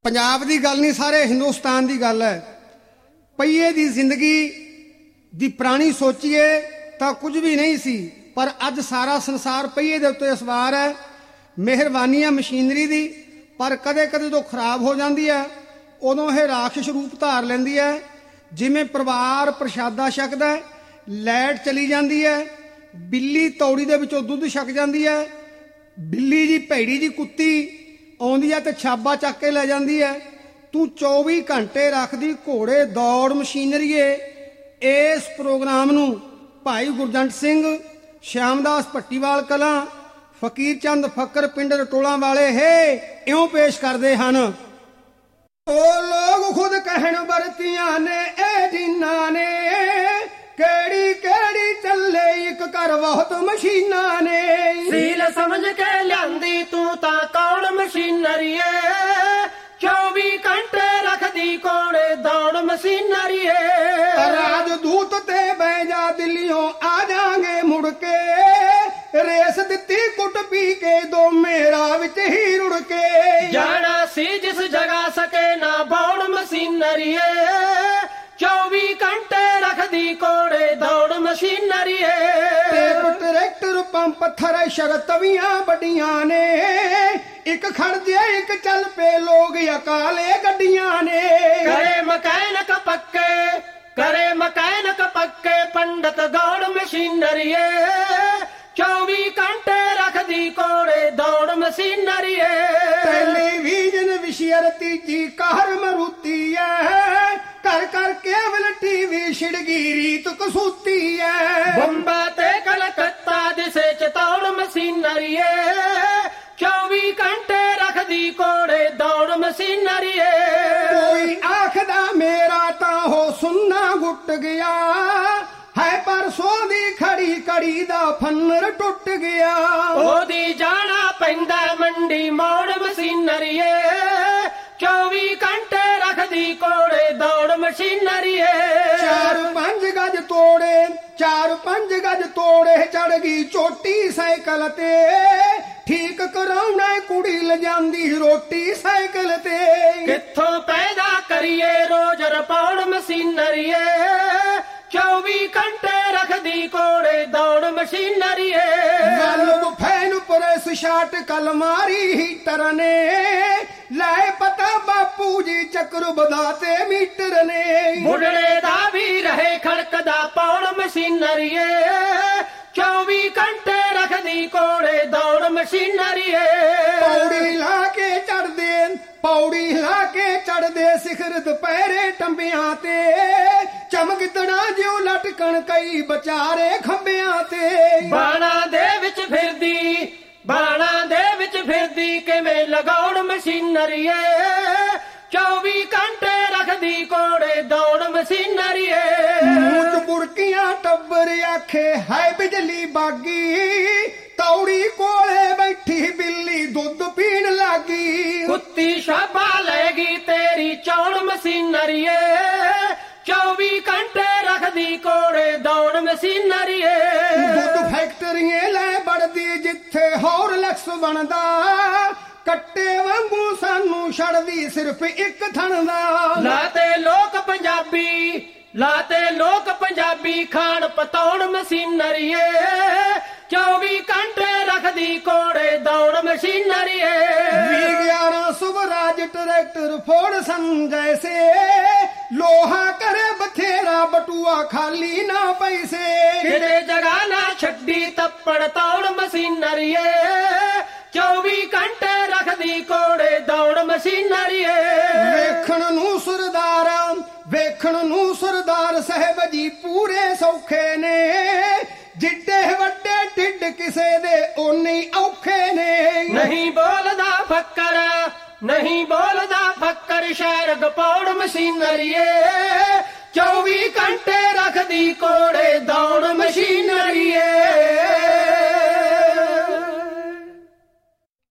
ਪੰਜਾਬ ਦੀ ਗੱਲ ਨਹੀਂ, ਸਾਰੇ ਹਿੰਦੁਸਤਾਨ ਦੀ ਗੱਲ ਹੈ। ਪਹੀਏ ਦੀ ਜ਼ਿੰਦਗੀ ਦੀ ਪੁਰਾਣੀ ਸੋਚੀਏ ਤਾਂ ਕੁਝ ਵੀ ਨਹੀਂ ਸੀ, ਪਰ ਅੱਜ ਸਾਰਾ ਸੰਸਾਰ ਪਹੀਏ ਦੇ ਉੱਤੇ ਸਵਾਰ ਹੈ। ਮਿਹਰਬਾਨੀ ਹੈ ਮਸ਼ੀਨਰੀ ਦੀ, ਪਰ ਕਦੇ ਕਦੇ ਜਦੋਂ ਖਰਾਬ ਹੋ ਜਾਂਦੀ ਹੈ ਉਦੋਂ ਇਹ ਰਾਖਸ਼ ਰੂਪ ਧਾਰ ਲੈਂਦੀ ਹੈ। ਜਿਵੇਂ ਪਰਿਵਾਰ ਪ੍ਰਸ਼ਾਦਾ ਛਕਦਾ, ਲਾਈਟ ਚਲੀ ਜਾਂਦੀ ਹੈ, ਬਿੱਲੀ ਤੌੜੀ ਦੇ ਵਿੱਚੋਂ ਦੁੱਧ ਛਕ ਜਾਂਦੀ ਹੈ, ਬਿੱਲੀ ਜੀ ਭੈੜੀ ਜੀ ਕੁੱਤੀ ਆਉਂਦੀ ਹੈ ਤੇ ਛਾਬਾ ਚੱਕ ਕੇ ਲੈ ਜਾਂਦੀ ਹੈ। ਤੂੰ 24 ਘੰਟੇ ਰੱਖਦੀ ਘੋੜੇ ਦੌੜ ਮਸ਼ੀਨਰੀਏ। ਇਸ ਪ੍ਰੋਗਰਾਮ ਨੂੰ ਭਾਈ ਗੁਰਜੰਟ ਸਿੰਘ, ਸ਼ਿਆਮਦਾਸ ਭੱਟੀਵਾਲ ਕਲਾਂ, ਫਕੀਰ ਚੰਦ ਫੱਕਰ ਪਿੰਡ ਰਟੋਲਾਂ ਵਾਲੇ ਇਉਂ ਪੇਸ਼ ਕਰਦੇ ਹਨ। ਉਹ ਲੋਕ ਖੁਦ ਕਹਿਣ ਵਰਤੀਆਂ ਨੇ ਇਹ ਜਿਨ੍ਹਾਂ ਨੇ, ਕਿਹੜੀ ਕਿਹੜੀ ਚੱਲੇ ਇੱਕ ਘਰ ਬਹੁਤ ਮਸ਼ੀਨਾਂ ਨੇ। ਸੀਲ ਸਮਝ ਕੇ ਲਿਆਂਦੀ ਤੂੰ ਤਾਂ ਕੌਣ ਮਸ਼ੀਨਰੀਏ, 24 ਘੰਟੇ ਰੱਖਦੀ ਕੋਲੇ ਦੌੜ ਮਸ਼ੀਨਰੀਏ। ਰਾਜਦੂਤ ਤੇ ਬਹਿ ਜਾ ਦਿੱਲੀਓਂ ਆ ਜਾਾਂਗੇ ਮੁੜ ਕੇ, ਰੇਸ ਦਿੱਤੀ ਕੁੱਟ ਪੀ ਕੇ ਦੋ ਮੇਰਾ ਵਿੱਚ ਹੀ ਰੁੜ ਕੇ। ਜਾਣਾ ਸੀ ਜਿਸ ਜਗ੍ਹਾ ਸਕੇ ਨਾ ਬੌੜ ਮਸ਼ੀਨਰੀਏ, 24 ਘੰਟੇ ਰੱਖਦੀ ਕੋੜੇ ਦੌੜ ਮਸ਼ੀਨਰੀਏ। ਟੇਪ ਟਰੈਕਟਰ ਪੰਪ ਥ੍ਰੈਸ਼ਰ ਤਵੀਆਂ ਵੱਡੀਆਂ ਨੇ, ਇੱਕ ਖੜ ਜੇ ਇੱਕ ਚੱਲ ਪਏ ਲੋਕ ਅਕਾਲੇ ਗੱਡੀਆਂ ਨੇ। ਕਰੇ ਮਕੈਨਕ ਪੱਕੇ, ਕਰੇ ਮਕੈਨਕ ਪੱਕੇ, ਪੰਡਤ ਦੌੜ ਮਸ਼ੀਨਰੀਏ, 24 ਘੰਟੇ ਰੱਖਦੀ ਕੋੜੇ ਦੌੜ ਮਸ਼ੀਨਰੀਏ। ਟੈਲੀਵਿਜ਼ਨ ਵਿਸ਼ੇਰ ਤੀਜੀ ਕਾਰ ਮਰੂਤੀ ਹੈ, ਕਰ ਕਰ ਕੇਵਲ ਟੀਵੀ ਛਿੜਗੀ ਰੀਤ ਕਸੂਤੀ ਹੈ। ਬੰਬਾ ਤੇ ਕਲਕੱਤਾ ਦਿਸੇ ਚਤੌੜ ਮਸ਼ੀਨਰੀਏ, 24 ਘੰਟੇ ਰੱਖਦੀ ਕੋੜੇ ਦੌੜ ਮਸ਼ੀਨਰੀਏ। ਕੋਈ ਆਖਦਾ ਮੇਰਾ ਤਾਂ ਹੋ ਸੁੰਨਾ ਗੁੱਟ ਗਿਆ ਹੈ, ਪਰਸੋਂ ਦੀ ਖੜੀ ਕੜੀ ਦਾ ਫੰਨਰ ਟੁੱਟ ਗਿਆ। ਉਹਦੀ ਜਾਣਾ ਪੈਂਦਾ ਮੰਡੀ ਮੋੜ ਮਸ਼ੀਨਰੀਏ, 24 ਘੰਟੇ ਰੱਖਦੀ ਕੋੜੇ ਦੌੜ ਮਸ਼ੀਨਰੀਏ। 4-5 ਗਜ ਤੋੜੇ, 4-5 ਗਜ ਤੋੜੇ, ਚੜ ਗਈ ਚੋਟੀ ਸਾਈਕਲ ਤੇ, ਠੀਕ ਕਰਾਉਣਾ ਕੁੜੀ ਲਿਜਾਂਦੀ ਰੋਟੀ ਸਾਈਕਲ ਤੇ। ਕਿੱਥੋਂ ਪੈਦਾ ਕਰੀਏ ਰੋਜ਼ ਰਪੌੜ ਮਸ਼ੀਨਰੀਏ, 24 ਘੰਟੇ ਰੱਖਦੀ ਕੋੜੇ ਦੌੜ ਮਸ਼ੀਨਰੀਏ। ਵਾਲਵ ਫੈਨ ਪ੍ਰੈਸ ਸ਼ਾਟ ਕਲਮਾਰੀ ਹੀਟਰ ਨੇ, ਲੈ ਪਤਾ ਬਾਪੂ ਜੀ ਚੱਕਰ ਵਧਾਤੇ ਮੀਟਰ ਨੇ। ਬੁੱਢੜੇ ਦਾ ਵੀ ਰਹੇ ਖੜਕਦਾ ਪੌੜ ਮਸ਼ੀਨਰੀਏ, 24 ਘੰਟੇ ਰੱਖਦੀ ਕੋੜੇ ਦੌੜ ਮਸ਼ੀਨਰੀਏ। ਪੌੜੀ ਲਾ ਕੇ ਚੜਦੇ, ਪੌੜੀ ਲਾ ਕੇ ਚੜਦੇ ਸਿਖਰ ਦੁਪਹਿਰੇ ਟੰਬਿਆਂ ਤੇ, ਚਮਕਦਣਾ ਜਿਉ ਲਟਕਣ ਕਈ ਵਿਚਾਰੇ ਖੰਭਿਆਂ ਤੇ। ਬਾਣਾ ਦੇ ਵਿੱਚ ਫਿਰਦੀ, ਬਾਣਾ ਦੇ ਵਿੱਚ ਫਿਰਦੀ ਕਿਵੇਂ ਲਗਾਉਣ ਮਸ਼ੀਨਰੀਏ, 24 ਘੰਟੇ ਰੱਖਦੀ ਕੋੜੇ ਦੌੜ ਮਸ਼ੀਨਰੀਏ। ਮੂੰਹ ਚ ਬੁਰਕੀਆਂ ਟੱਬਰ ਆਖੇ ਹੈ ਬਿਜਲੀ ਬਾਗੀ, ਤੌੜੀ ਕੋਲੇ ਬੈਠੀ ਬਿੱਲੀ ਦੁੱਧ ਪੀਣ ਲੱਗੀ। ਕੁੱਤੀ ਸ਼ਾਬਾ ਲੈ ਗਈ ਤੇਰੀ ਚੌੜ ਮਸ਼ੀਨਰੀਏ, 24 ਘੰਟੇ ਰੱਖਦੀ ਕੋੜੇ ਦੌੜ ਮਸ਼ੀਨਰੀਏ। ਦੁੱਧ ਫੈਕਟਰੀਆਂ ਲੈ ਬੜਦੀ ਜਿੱਥੇ ਹੌਰਲਿਕਸ ਬਣਦਾ, ਕੱਟੇ ਵਾਂਗੂ ਸਾਨੂੰ ਛੜਦੀ ਸਿਰਫ ਇੱਕ ਥਣ ਦਾ। ਲਾਤੇ ਲੋਕ ਪੰਜਾਬੀ, ਲਾਤੇ ਲੋਕ ਪੰਜਾਬੀ ਖਾਣ ਪਤੌੜ ਮਸ਼ੀਨਰੀਏ, 24 ਘੰਟੇ ਰੱਖਦੀ ਕੋੜੇ ਦੌੜ ਮਸ਼ੀਨਰੀਏ। 11 ਸੁਭਰਾਜ ਟਰੈਕਟਰ ਫੋੜ ਸੰਜੈਸੇ, ਲੋਹਾ ਕਰੇ ਬਥੇਰਾ ਬਟੂਆ ਖਾਲੀ ਨਾ ਪੈਸੇ। ਕਿਤੇ ਜਗ੍ਹਾ ਨਾ ਛੱਡੀ ਤੱਪੜ ਤੌੜ ਮਸ਼ੀਨਰੀਏ, 24 ਘੰਟੇ ਰੱਖਦੀ ਕੋੜੇ ਦੌੜ ਮਸ਼ੀਨਰੀਏ। ਵੇਖਣ ਨੂੰ ਸਰਦਾਰ, ਵੇਖਣ ਨੂੰ ਸਰਦਾਰ ਸਾਹਿਬ ਜੀ ਪੂਰੇ ਸੌਖੇ ਨੇ, ਜਿੱਡੇ ਵੱਡੇ ਢਿੱਡ ਕਿਸੇ ਦੇ ਓਨੇ ਔਖੇ ਨੇ। ਨਹੀਂ ਬੋਲਦਾ ਫੱਕਰ, ਨਹੀਂ ਬੋਲਦਾ ਫੱਕਰ, ਸ਼ਹਿਰ ਗਪੌੜ ਮਸ਼ੀਨਰੀਏ, 24 ਘੰਟੇ ਰੱਖਦੀ ਕੋੜੇ ਦੌੜ ਮਸ਼ੀਨਰੀਏ।